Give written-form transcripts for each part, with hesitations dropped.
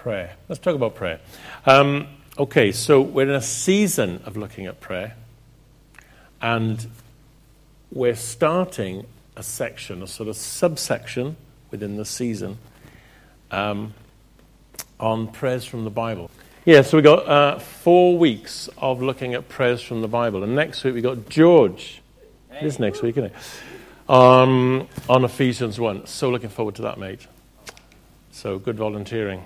Prayer. Let's talk about prayer. Okay, so we're in a season of looking at prayer, and we're starting a section, a sort of subsection within the season on prayers from the Bible. Yeah, so we got 4 weeks of looking at prayers from the Bible, and next week we got George. It is next week, isn't it? On Ephesians 1. So looking forward to that, mate. So good volunteering.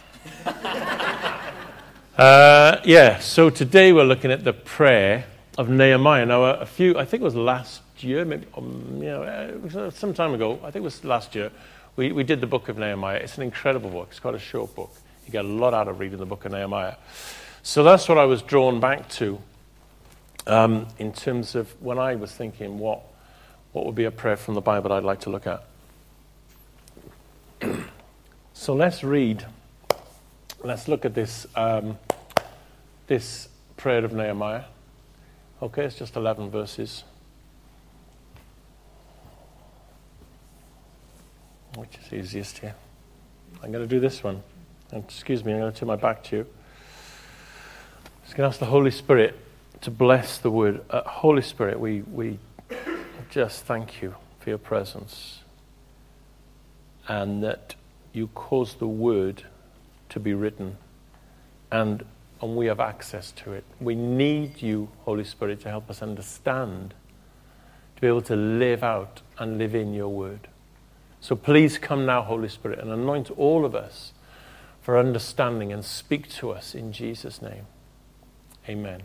So today we're looking at the prayer of Nehemiah. Now, I think it was last year, maybe, some time ago, I think it was last year, we did the book of Nehemiah. It's an incredible book. It's quite a short book. You get a lot out of reading the book of Nehemiah. So that's what I was drawn back to in terms of when I was thinking what would be a prayer from the Bible I'd like to look at. So let's look at this this prayer of Nehemiah. Okay, it's just 11 verses. Which is easiest here? I'm going to do this one. Excuse me, I'm going to turn my back to you. I'm just going to ask the Holy Spirit to bless the word. Holy Spirit, we just thank you for your presence, and that you cause the word to be written, and we have access to it. We need you, Holy Spirit, to help us understand, to be able to live out and live in your word. So please come now, Holy Spirit, and anoint all of us for understanding, and speak to us in Jesus' name. Amen.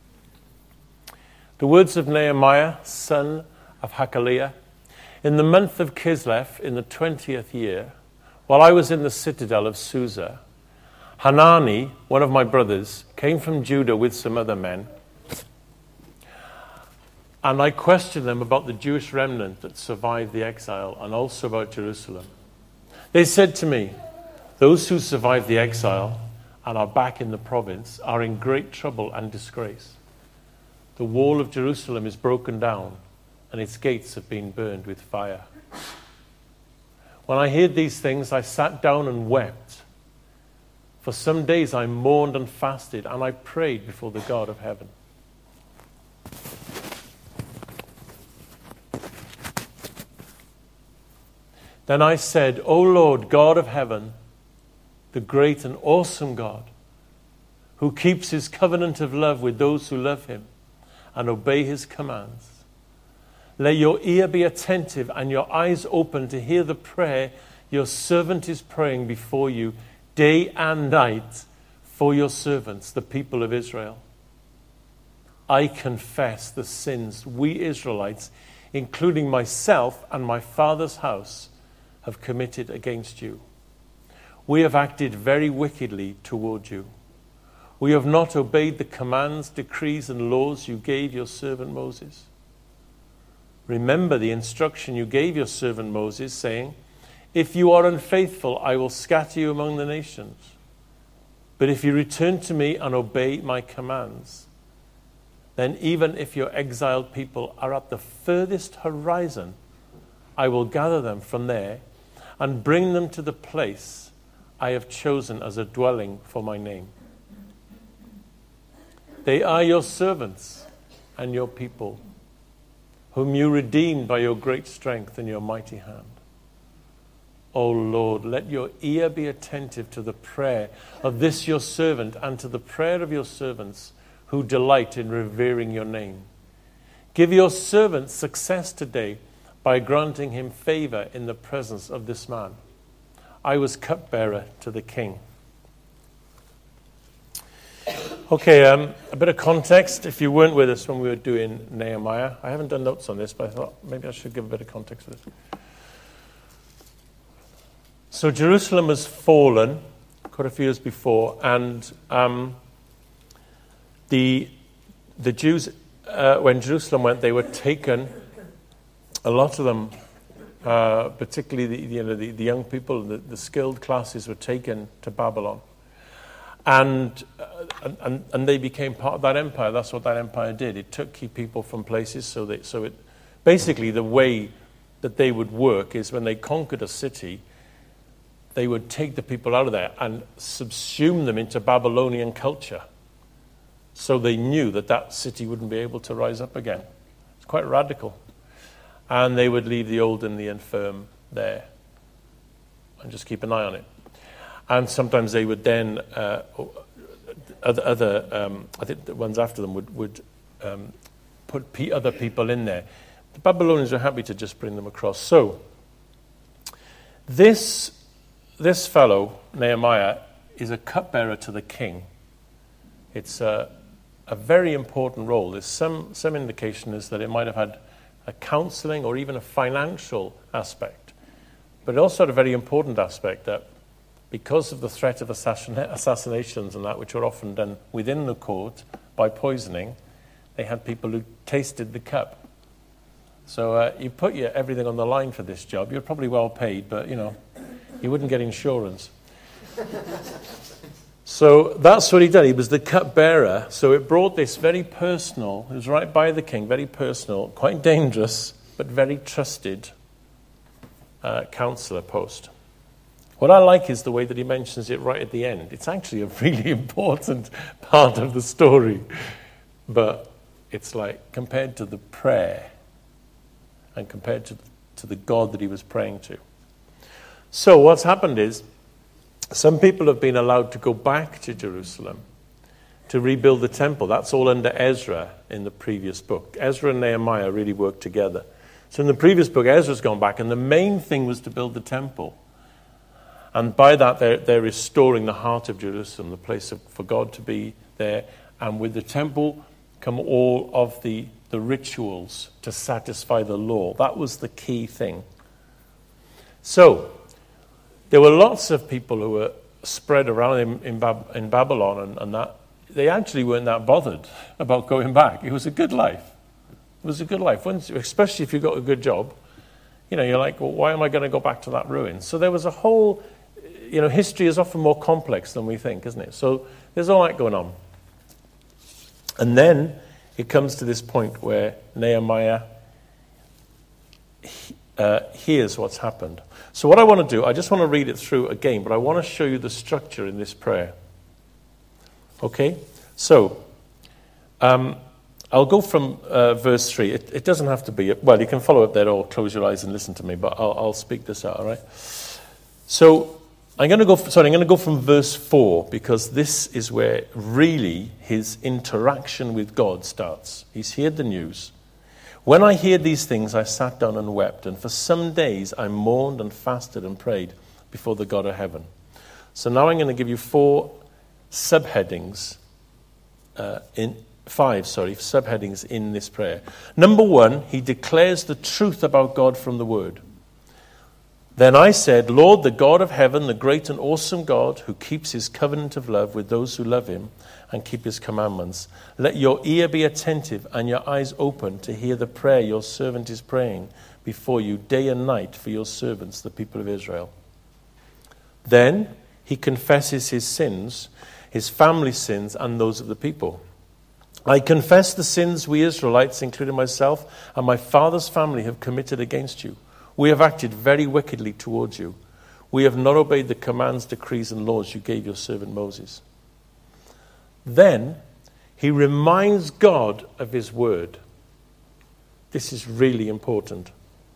The words of Nehemiah, son of Hakaliah. In the month of Kislev, in the 20th year, while I was in the citadel of Susa, Hanani, one of my brothers, came from Judah with some other men, and I questioned them about the Jewish remnant that survived the exile, and also about Jerusalem. They said to me, "Those who survived the exile and are back in the province are in great trouble and disgrace. The wall of Jerusalem is broken down, and its gates have been burned with fire." When I heard these things, I sat down and wept. For some days I mourned and fasted, and I prayed before the God of heaven. Then I said, "O Lord, God of heaven, the great and awesome God, who keeps his covenant of love with those who love him and obey his commands, let your ear be attentive and your eyes open to hear the prayer your servant is praying before you day and night for your servants, the people of Israel. I confess the sins we Israelites, including myself and my father's house, have committed against you. We have acted very wickedly toward you. We have not obeyed the commands, decrees, and laws you gave your servant Moses. Remember the instruction you gave your servant Moses, saying, 'If you are unfaithful, I will scatter you among the nations. But if you return to me and obey my commands, then even if your exiled people are at the furthest horizon, I will gather them from there and bring them to the place I have chosen as a dwelling for my name. They are your servants and your people, whom you redeemed by your great strength and your mighty hand. O Lord, let your ear be attentive to the prayer of this your servant and to the prayer of your servants who delight in revering your name. Give your servant success today by granting him favor in the presence of this man. I was cupbearer to the king." Okay, a bit of context. If you weren't with us when we were doing Nehemiah, I haven't done notes on this, but I thought maybe I should give a bit of context to this. So Jerusalem has fallen quite a few years before, and the Jews, when Jerusalem went, they were taken. A lot of them, particularly the young people, the skilled classes, were taken to Babylon. And they became part of that empire. That's what that empire did. It took key people from places. Basically the way that they would work is when they conquered a city, they would take the people out of there and subsume them into Babylonian culture. So they knew that that city wouldn't be able to rise up again. It's quite radical. And they would leave the old and the infirm there and just keep an eye on it. And sometimes they would then, I think the ones after them would put other people in there. The Babylonians were happy to just bring them across. So this fellow, Nehemiah, is a cupbearer to the king. It's a very important role. There's some indication is that it might have had a counseling or even a financial aspect. But it also had a very important aspect that because of the threat of assassinations and that, which were often done within the court by poisoning, they had people who tasted the cup. So you put everything on the line for this job. You're probably well paid, but, you wouldn't get insurance. So that's what he did. He was the cupbearer. So it brought this very personal, it was right by the king, very personal, quite dangerous, but very trusted counselor post. What I like is the way that he mentions it right at the end. It's actually a really important part of the story. But it's like, compared to the prayer and compared to the God that he was praying to. So what's happened is, some people have been allowed to go back to Jerusalem to rebuild the temple. That's all under Ezra in the previous book. Ezra and Nehemiah really worked together. So in the previous book, Ezra's gone back, and the main thing was to build the temple. And by that, they're restoring the heart of Jerusalem, the place for God to be there. And with the temple come all of the rituals to satisfy the law. That was the key thing. So there were lots of people who were spread around in Babylon, and that they actually weren't that bothered about going back. It was a good life. It was a good life, especially if you got a good job. You're like, well, why am I going to go back to that ruin? So there was a whole, history is often more complex than we think, isn't it? So there's all that going on. And then it comes to this point where Nehemiah hears what's happened. So what I want to do, I just want to read it through again, but I want to show you the structure in this prayer. Okay? So, I'll go from verse 3. It doesn't have to be, well, you can follow up there or close your eyes and listen to me, but I'll speak this out, all right? So, I'm going to go from verse 4, because this is where really his interaction with God starts. He's heard the news. When I heard these things, I sat down and wept, and for some days I mourned and fasted and prayed before the God of heaven. So now I'm going to give you five subheadings in this prayer. Number 1, he declares the truth about God from the Word. Then I said, Lord, the God of heaven, the great and awesome God, who keeps his covenant of love with those who love him and keep his commandments, let your ear be attentive and your eyes open to hear the prayer your servant is praying before you day and night for your servants, the people of Israel. Then he confesses his sins, his family's sins, and those of the people. I confess the sins we Israelites, including myself and my father's family, have committed against you. We have acted very wickedly towards you. We have not obeyed the commands, decrees, and laws you gave your servant Moses. Then he reminds God of his word. This is really important.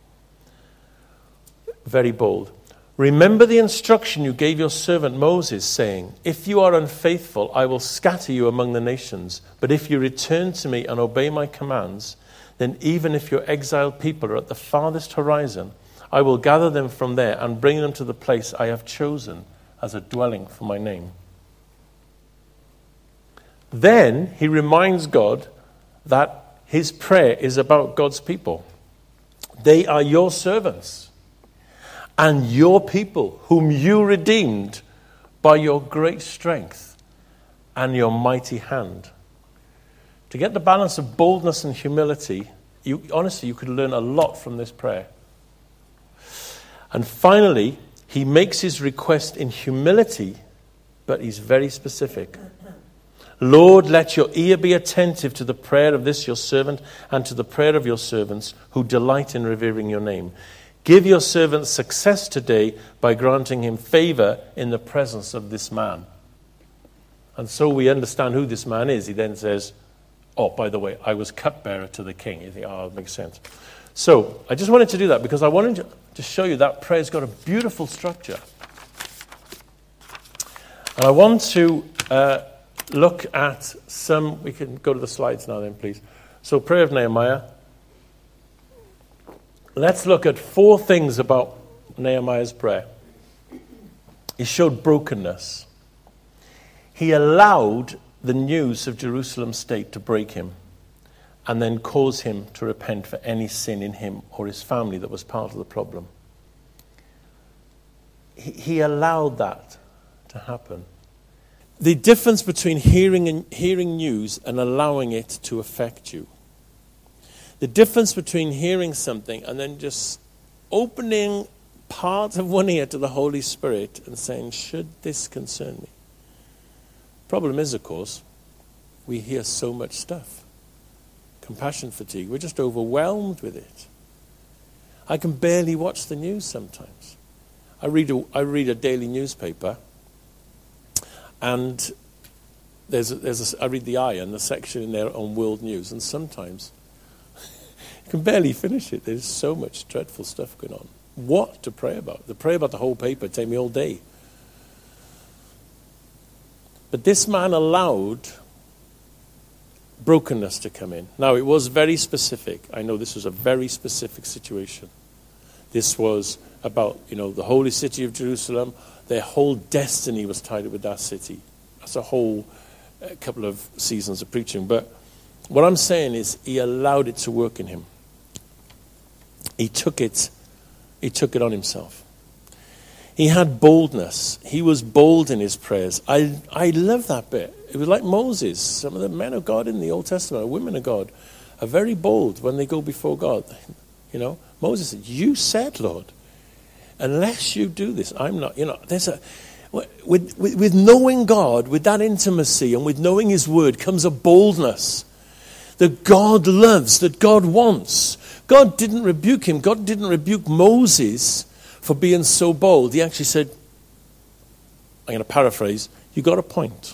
Very bold. Remember the instruction you gave your servant Moses, saying, if you are unfaithful, I will scatter you among the nations. But if you return to me and obey my commands, then even if your exiled people are at the farthest horizon, I will gather them from there and bring them to the place I have chosen as a dwelling for my name. Then he reminds God that his prayer is about God's people. They are your servants and your people, whom you redeemed by your great strength and your mighty hand. To get the balance of boldness and humility, you could learn a lot from this prayer. And finally, he makes his request in humility, but he's very specific. Lord, let your ear be attentive to the prayer of this your servant and to the prayer of your servants who delight in revering your name. Give your servant success today by granting him favor in the presence of this man. And so we understand who this man is. He then says, oh, by the way, I was cupbearer to the king. You think, oh, it makes sense. So I just wanted to do that because I wanted to show you that prayer's got a beautiful structure. And I want to look at some, we can go to the slides now then, please. So prayer of Nehemiah. Let's look at 4 things about Nehemiah's prayer. He showed brokenness. He allowed the news of Jerusalem's state to break him and then cause him to repent for any sin in him or his family that was part of the problem. He allowed that to happen. The difference between hearing news and allowing it to affect you. The difference between hearing something and then just opening part of one ear to the Holy Spirit and saying, should this concern me? Problem is, of course, we hear so much stuff. Compassion fatigue. We're just overwhelmed with it. I can barely watch the news sometimes. I read a daily newspaper, and I read the Iron, the section in there on world news, and sometimes you can barely finish it. There's so much dreadful stuff going on. What to pray about? To pray about the whole paper would take me all day. But this man allowed brokenness to come in. Now, it was very specific. I know this was a very specific situation. This was about, the holy city of Jerusalem. Their whole destiny was tied up with that city. That's a whole couple of seasons of preaching. But what I'm saying is he allowed it to work in him. He took it on himself. He had boldness. He was bold in his prayers. I love that bit. It was like Moses. Some of the men of God in the Old Testament, women of God, are very bold when they go before God. Moses said, you said, Lord, unless you do this, I'm not, there's with knowing God, with that intimacy and with knowing his word comes a boldness that God loves, that God wants. God didn't rebuke him. God didn't rebuke Moses for being so bold. He actually said, I'm going to paraphrase, you got a point.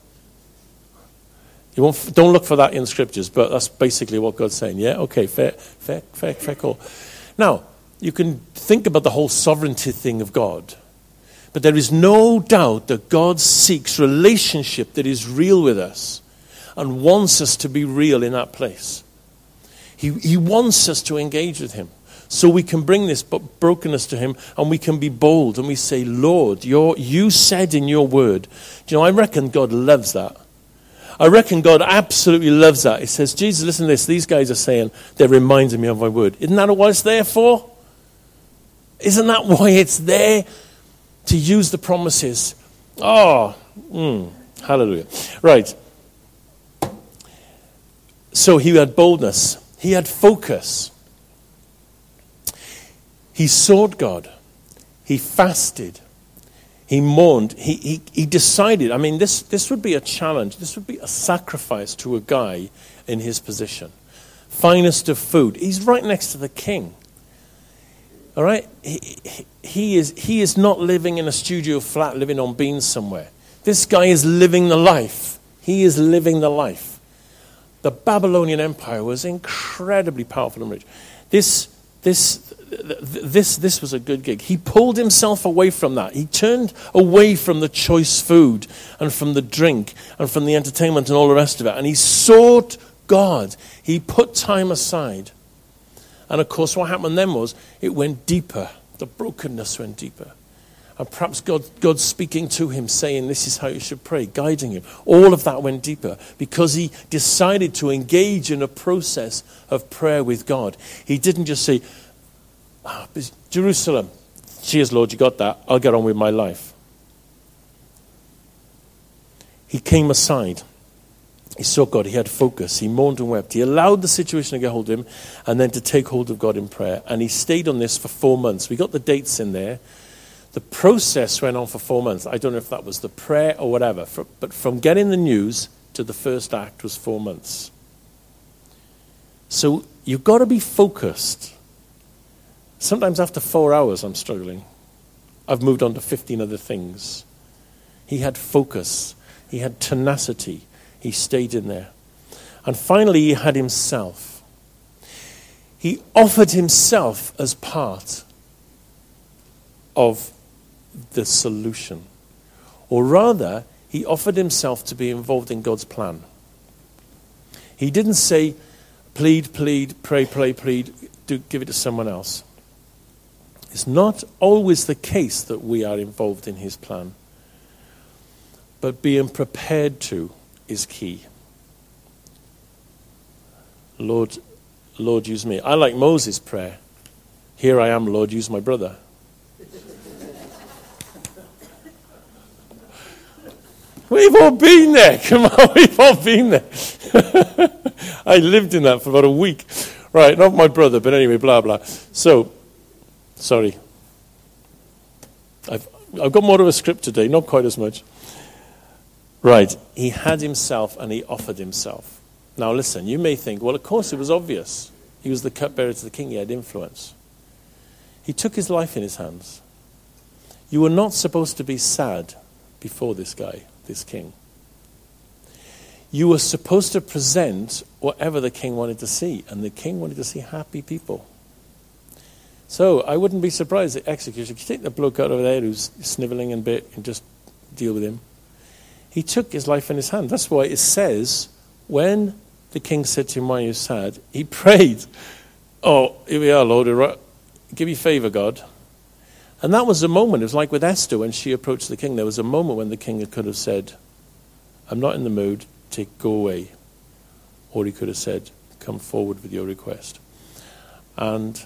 Don't look for that in scriptures, but that's basically what God's saying. Yeah, okay, fair call. Now, you can think about the whole sovereignty thing of God, but there is no doubt that God seeks relationship that is real with us and wants us to be real in that place. He wants us to engage with him. So we can bring this brokenness to him and we can be bold and we say, Lord, you said in your word. I reckon God loves that. I reckon God absolutely loves that. He says, Jesus, listen to this. These guys are saying, they're reminding me of my word. Isn't that what it's there for? Isn't that why it's there? To use the promises. Oh, hallelujah. Right. So he had boldness. He had focus. He sought God. He fasted. He mourned. He decided. I mean, this would be a challenge. This would be a sacrifice to a guy in his position. Finest of food. He's right next to the king. All right? He is not living in a studio flat, living on beans somewhere. This guy is living the life. He is living the life. The Babylonian Empire was incredibly powerful and rich. This was a good gig. He pulled himself away from that. He turned away from the choice food and from the drink and from the entertainment and all the rest of it. And he sought God. He put time aside. And of course what happened then was it went deeper. The brokenness went deeper. And perhaps God's speaking to him, saying this is how you should pray, guiding him. All of that went deeper because he decided to engage in a process of prayer with God. He didn't just say, Jerusalem, cheers, Lord, you got that. I'll get on with my life. He came aside. He saw God. He had focus. He mourned and wept. He allowed the situation to get hold of him and then to take hold of God in prayer. And he stayed on this for 4 months. We got the dates in there. The process went on for 4 months. I don't know if that was the prayer or whatever. But from getting the news to the first act was 4 months. So you've got to be focused. Sometimes after 4 hours, I'm struggling. I've moved on to 15 other things. He had focus. He had tenacity. He stayed in there. And finally, he had himself. He offered himself as part of the solution. Or rather, he offered himself to be involved in God's plan. He didn't say, plead, pray, plead, give it to someone else. It's not always the case that we are involved in his plan. But being prepared to is key. Lord, use me. I like Moses' prayer. Here I am, Lord, use my brother. We've all been there. Come on, we've all been there. I lived in that for about a week. Right, not my brother, but anyway, blah, blah. So, sorry. I've got more of a script today, not quite as much. Right, he had himself and he offered himself. Now listen, you may think, well, of course it was obvious. He was the cupbearer to the king, he had influence. He took his life in his hands. You were not supposed to be sad before this guy, this king. You were supposed to present whatever the king wanted to see, and the king wanted to see happy people. So I wouldn't be surprised at execution. You take the bloke out over there who's snivelling and bit and just deal with him. He took his life in his hand. That's why it says, when the king said to him, why are you sad? He prayed, oh, here we are, Lord, give me favor, God. And that was a moment. It was like with Esther when she approached the king. There was a moment when the king could have said, I'm not in the mood, go away. Or he could have said, come forward with your request. And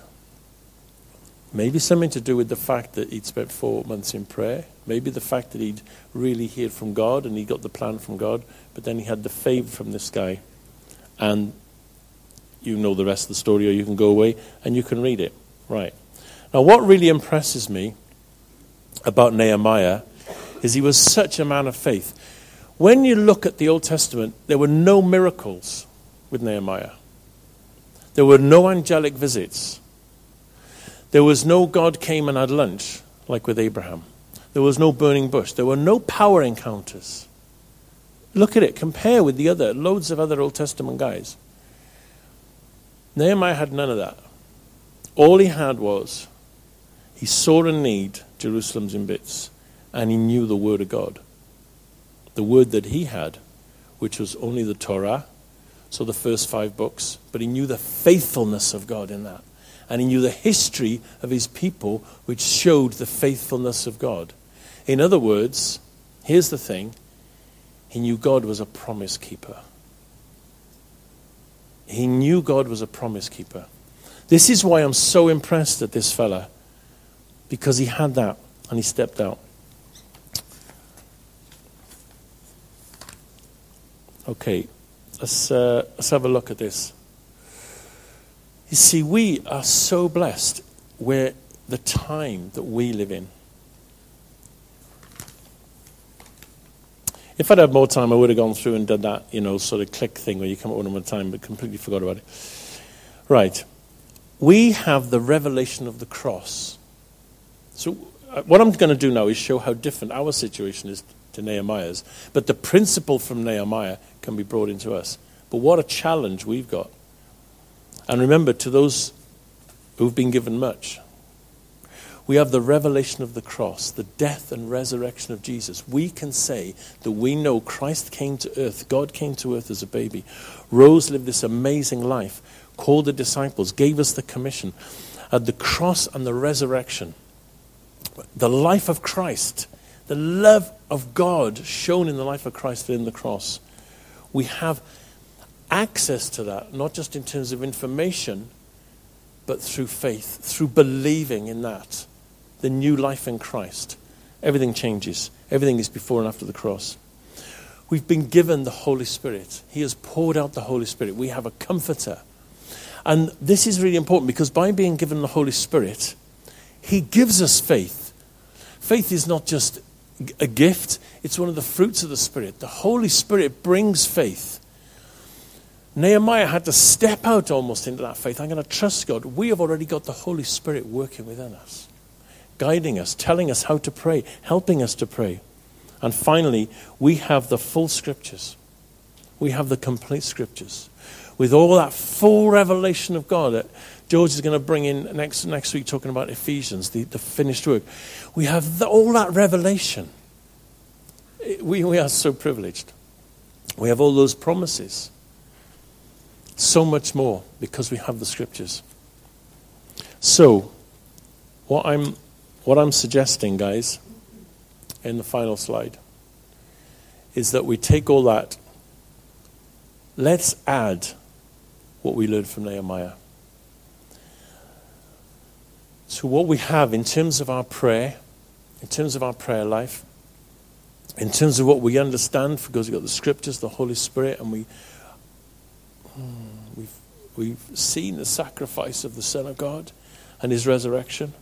maybe something to do with the fact that he'd spent 4 months in prayer. Maybe the fact that he'd really heard from God and he got the plan from God. But then he had the favor from this guy. And you know the rest of the story, or you can go away and you can read it. Right. Now what really impresses me about Nehemiah is he was such a man of faith. When you look at the Old Testament, there were no miracles with Nehemiah. There were no angelic visits. There was no God came and had lunch, like with Abraham. There was no burning bush. There were no power encounters. Look at it. Compare with the loads of other Old Testament guys. Nehemiah had none of that. All he had was, he saw a need, Jerusalem's in bits, and he knew the word of God. The word that he had, which was only the Torah, so the first 5 books, but he knew the faithfulness of God in that. And he knew the history of his people, which showed the faithfulness of God. In other words, here's the thing, he knew God was a promise keeper. He knew God was a promise keeper. This is why I'm so impressed at this fella, because he had that and he stepped out. Okay, let's have a look at this. You see, we are so blessed where the time that we live in. If I'd had more time, I would have gone through and done that, sort of click thing where you come up one at a time, but completely forgot about it. Right. We have the revelation of the cross. So what I'm going to do now is show how different our situation is to Nehemiah's. But the principle from Nehemiah can be brought into us. But what a challenge we've got. And remember, to those who've been given much, we have the revelation of the cross, the death and resurrection of Jesus. We can say that we know Christ came to earth, God came to earth as a baby, rose, lived this amazing life, called the disciples, gave us the commission. At the cross and the resurrection, the life of Christ, the love of God shown in the life of Christ in the cross, we have access to that, not just in terms of information, but through faith, through believing in that, the new life in Christ. Everything changes. Everything is before and after the cross. We've been given the Holy Spirit. He has poured out the Holy Spirit. We have a comforter. And this is really important because by being given the Holy Spirit, he gives us faith. Faith is not just a gift. It's one of the fruits of the Spirit. The Holy Spirit brings faith. Nehemiah had to step out almost into that faith. I'm going to trust God. We have already got the Holy Spirit working within us, guiding us, telling us how to pray, helping us to pray. And finally, we have the full scriptures. We have the complete scriptures with all that full revelation of God that George is going to bring in next week, talking about Ephesians, the finished work. We have all that revelation. We are so privileged. We have all those promises. So much more because we have the scriptures. So, what I'm suggesting, guys, in the final slide, is that we take all that. Let's add what we learned from Nehemiah to what we have in terms of our prayer, in terms of our prayer life, in terms of what we understand, because we've got the scriptures, the Holy Spirit, and we've seen the sacrifice of the Son of God and his resurrection.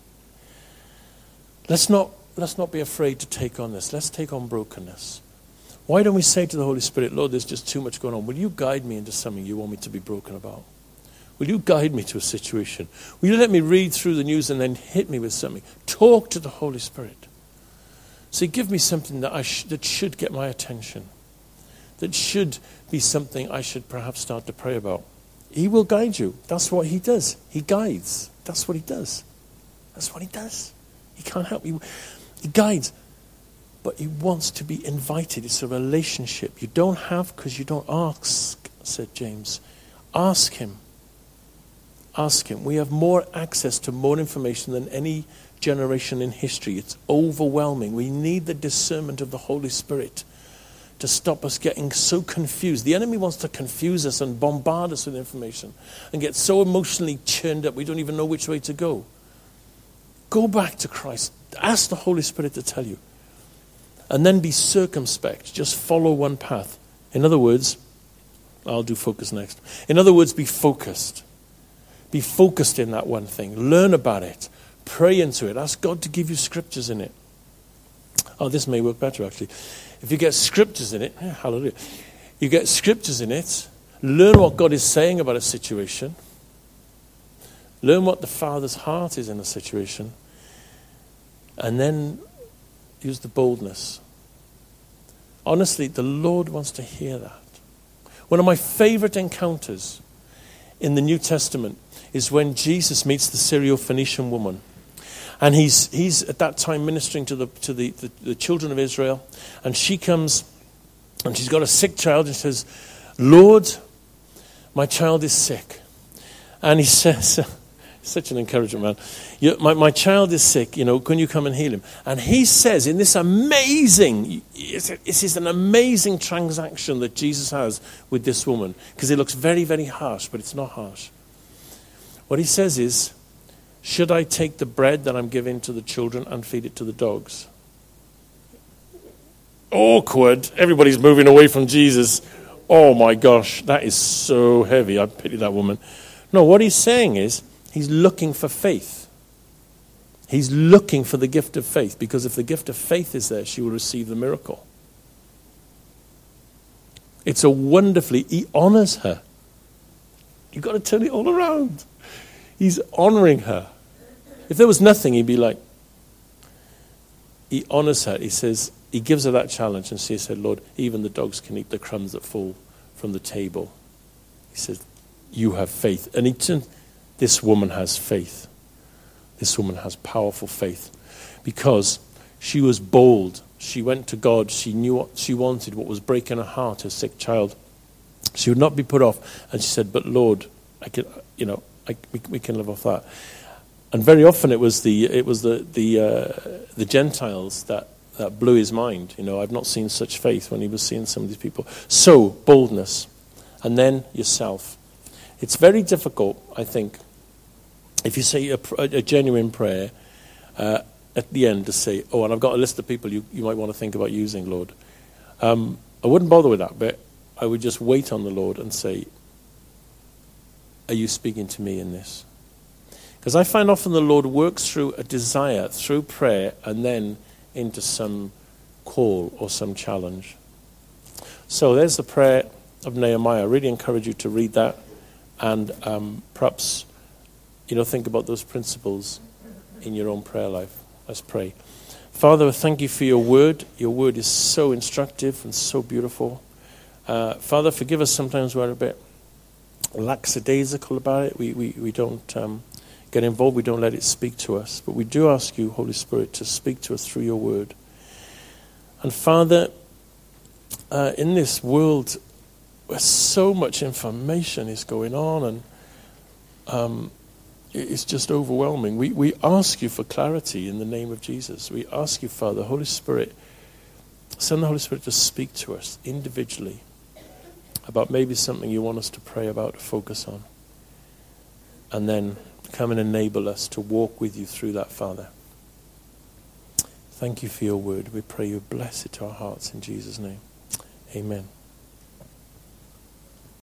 Let's not be afraid to take on this. Let's take on brokenness. Why don't we say to the Holy Spirit, Lord, there's just too much going on. Will you guide me into something you want me to be broken about? Will you guide me to a situation? Will you let me read through the news and then hit me with something? Talk to the Holy Spirit. Say, give me something that that should get my attention. That should be something I should perhaps start to pray about. He will guide you. That's what he does. He guides. That's what he does. That's what he does. He can't help you. He guides. But he wants to be invited. It's a relationship. You don't have because you don't ask, said James. Ask him. Ask him. We have more access to more information than any generation in history. It's overwhelming. We need the discernment of the Holy Spirit to stop us getting so confused. The enemy wants to confuse us and bombard us with information and get so emotionally churned up we don't even know which way to go. Go back to Christ. Ask the Holy Spirit to tell you. And then be circumspect. Just follow one path. In other words, I'll do focus next. In other words, be focused. Be focused in that one thing. Learn about it. Pray into it. Ask God to give you scriptures in it. Oh, this may work better, actually. If you get scriptures in it, hallelujah. You get scriptures in it. Learn what God is saying about a situation. Learn what the Father's heart is in a situation. And then use the boldness. Honestly, the Lord wants to hear that. One of my favorite encounters in the New Testament is when Jesus meets the Syrophoenician woman. And he's at that time ministering to the children of Israel. And she comes and she's got a sick child and she says, Lord, my child is sick. And he says, such an encouragement, man. My child is sick, can you come and heal him? And he says in this amazing, this is an amazing transaction that Jesus has with this woman, because it looks very, very harsh, but it's not harsh. What he says is, should I take the bread that I'm giving to the children and feed it to the dogs? Awkward. Everybody's moving away from Jesus. Oh my gosh, that is so heavy. I pity that woman. No, what he's saying is, he's looking for faith. He's looking for the gift of faith, because if the gift of faith is there, she will receive the miracle. It's he honors her. You've got to turn it all around. He's honoring her. If there was nothing, he'd be like, he honors her. He says, he gives her that challenge, and she said, Lord, even the dogs can eat the crumbs that fall from the table. He says, you have faith. And this woman has faith. This woman has powerful faith, because she was bold. She went to God. She knew what she wanted, what was breaking her heart, her sick child. She would not be put off. And she said, but Lord, we can live off that. And very often it was the Gentiles that blew his mind. I've not seen such faith when he was seeing some of these people. So, boldness. And then yourself. It's very difficult, I think, if you say a genuine prayer, at the end to say, oh, and I've got a list of people you might want to think about using, Lord. I wouldn't bother with that bit. I would just wait on the Lord and say, are you speaking to me in this? Because I find often the Lord works through a desire, through prayer, and then into some call or some challenge. So there's the prayer. of Nehemiah. I really encourage you to read that and perhaps, think about those principles in your own prayer life. Let's pray. Father, thank you for your word. Your word is so instructive and so beautiful. Father, forgive us sometimes we're a bit lackadaisical about it. We don't get involved. We don't let it speak to us. But we do ask you, Holy Spirit, to speak to us through your word. And Father, in this world where so much information is going on and it's just overwhelming, we ask you for clarity in the name of Jesus. We ask you, Father, Holy Spirit, send the Holy Spirit to speak to us individually about maybe something you want us to pray about, to focus on. And then come and enable us to walk with you through that, Father. Thank you for your word. We pray you bless it to our hearts in Jesus' name. Amen.